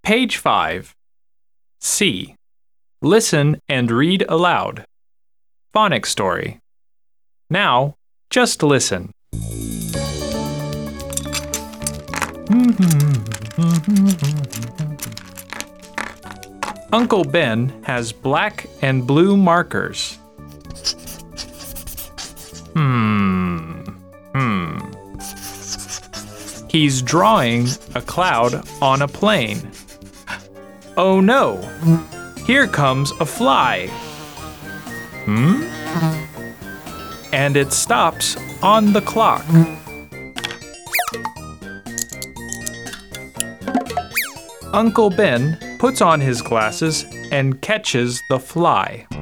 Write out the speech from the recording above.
Page 5. C. Listen and read aloud. Phonics story. Now, just listen. Uncle Ben has black and blue markers. He's drawing a cloud on a plane. Oh no! Here comes a fly. And it stops on the clock. Uncle Ben puts on his glasses and catches the fly.